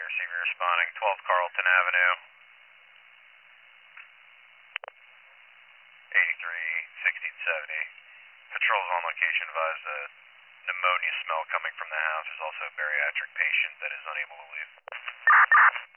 receiver responding, 12 Carlton Avenue. 83-1670. Patrol's on location, advise the pneumonia smell coming from the house. There's also a bariatric patient that is unable to leave.